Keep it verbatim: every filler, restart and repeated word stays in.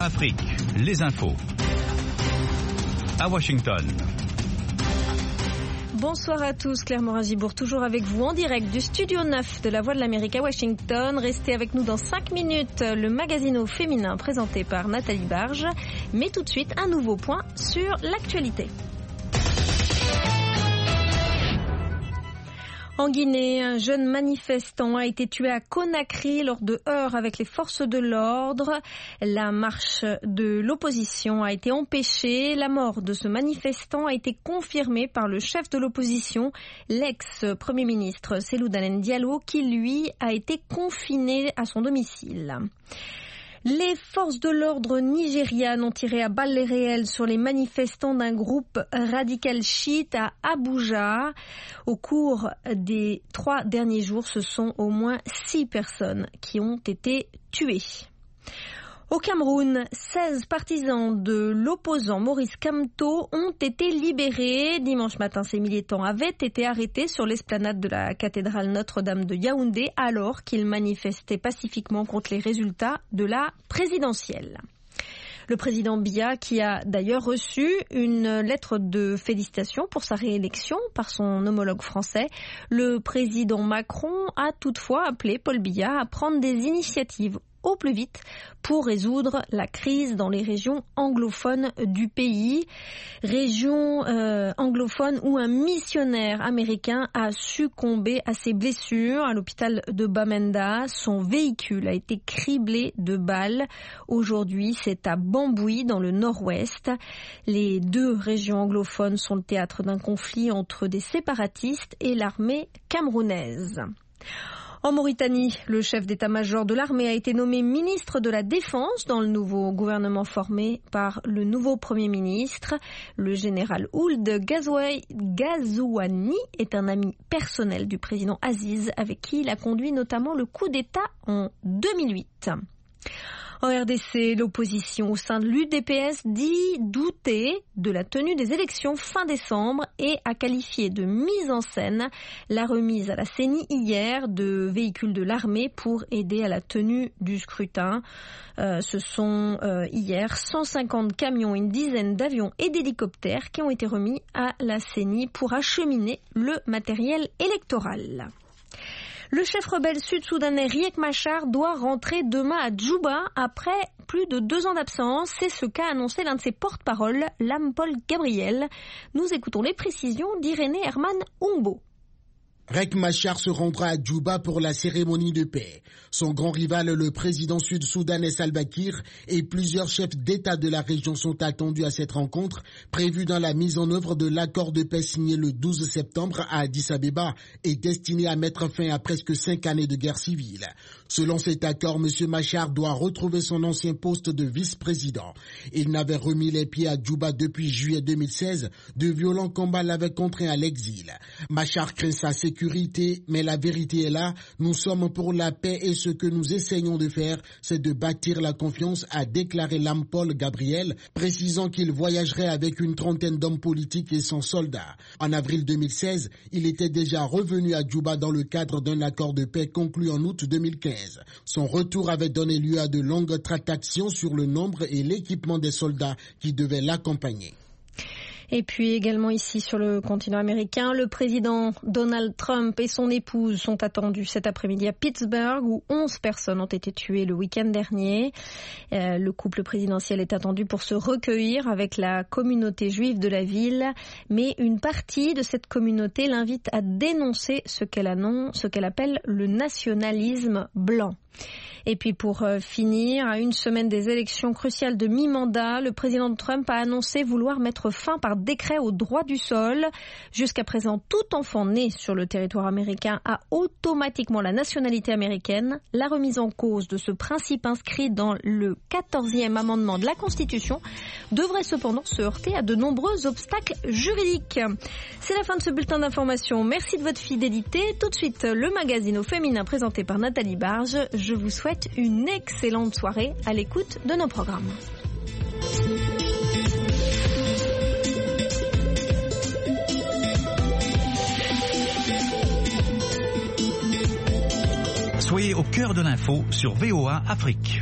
Afrique, les infos. À Washington. Bonsoir à tous, Claire Morin-Gibourg, toujours avec vous en direct du studio neuf de la Voix de l'Amérique à Washington. Restez avec nous dans cinq minutes, le Magazine féminin présenté par Nathalie Barge. Mais tout de suite, un nouveau point sur l'actualité. En Guinée, un jeune manifestant a été tué à Conakry lors de heurts avec les forces de l'ordre. La marche de l'opposition a été empêchée. La mort de ce manifestant a été confirmée par le chef de l'opposition, l'ex-premier ministre Cellou Dalein Diallo, qui lui a été confiné à son domicile. Les forces de l'ordre nigérianes ont tiré à balles réelles sur les manifestants d'un groupe radical chiite à Abuja. Au cours des trois derniers jours, ce sont au moins six personnes qui ont été tuées. Au Cameroun, seize partisans de l'opposant Maurice Kamto ont été libérés. Dimanche matin, ces militants avaient été arrêtés sur l'esplanade de la cathédrale Notre-Dame de Yaoundé alors qu'ils manifestaient pacifiquement contre les résultats de la présidentielle. Le président Biya, qui a d'ailleurs reçu une lettre de félicitations pour sa réélection par son homologue français, le président Macron a toutefois appelé Paul Biya à prendre des initiatives au plus vite pour résoudre la crise dans les régions anglophones du pays. Région euh, anglophone où un missionnaire américain a succombé à ses blessures à l'hôpital de Bamenda. Son véhicule a été criblé de balles. Aujourd'hui, c'est à Bambouis, dans le nord-ouest. Les deux régions anglophones sont le théâtre d'un conflit entre des séparatistes et l'armée camerounaise. En Mauritanie, le chef d'état-major de l'armée a été nommé ministre de la Défense dans le nouveau gouvernement formé par le nouveau Premier ministre. Le général Ould Ghazouani est un ami personnel du président Aziz, avec qui il a conduit notamment le coup d'État en deux mille huit. En R D C, l'opposition au sein de l'U D P S dit douter de la tenue des élections fin décembre et a qualifié de mise en scène la remise à la C E N I hier de véhicules de l'armée pour aider à la tenue du scrutin. Euh, ce sont euh, hier cent cinquante camions, une dizaine d'avions et d'hélicoptères qui ont été remis à la C E N I pour acheminer le matériel électoral. Le chef rebelle sud-soudanais Riek Machar doit rentrer demain à Djouba après plus de deux ans d'absence. C'est ce qu'a annoncé l'un de ses porte-parole, Lampol Gabriel. Nous écoutons les précisions d'Irénée Herman Umbo. Riek Machar se rendra à Djouba pour la cérémonie de paix. Son grand rival, le président sud-soudanais Salva Kiir, et plusieurs chefs d'État de la région sont attendus à cette rencontre, prévue dans la mise en œuvre de l'accord de paix signé le douze septembre à Addis-Abeba et destiné à mettre fin à presque cinq années de guerre civile. Selon cet accord, M. Machar doit retrouver son ancien poste de vice-président. Il n'avait remis les pieds à Djouba depuis juillet deux mille seize. De violents combats l'avaient contraint à l'exil. Machar craint sa sécurité, mais la vérité est là. Nous sommes pour la paix et ce que nous essayons de faire, c'est de bâtir la confiance, a déclaré Lampol Gabriel, précisant qu'il voyagerait avec une trentaine d'hommes politiques et cent soldats. En avril deux mille seize, il était déjà revenu à Djouba dans le cadre d'un accord de paix conclu en août deux mille quinze. Son retour avait donné lieu à de longues tractations sur le nombre et l'équipement des soldats qui devaient l'accompagner. Et puis également ici sur le continent américain, le président Donald Trump et son épouse sont attendus cet après-midi à Pittsburgh où onze personnes ont été tuées le week-end dernier. Euh, le couple présidentiel est attendu pour se recueillir avec la communauté juive de la ville, mais une partie de cette communauté l'invite à dénoncer ce qu'elle annonce, ce qu'elle appelle le nationalisme blanc. Et puis pour finir, à une semaine des élections cruciales de mi-mandat, le président Trump a annoncé vouloir mettre fin par décret au droit du sol. Jusqu'à présent, tout enfant né sur le territoire américain a automatiquement la nationalité américaine. La remise en cause de ce principe inscrit dans le quatorzième amendement de la Constitution devrait cependant se heurter à de nombreux obstacles juridiques. C'est la fin de ce bulletin d'information. Merci de votre fidélité. Tout de suite, le magazine au féminin présenté par Nathalie Barge. Je vous souhaite une excellente soirée à l'écoute de nos programmes. Soyez au cœur de l'info sur V O A Afrique.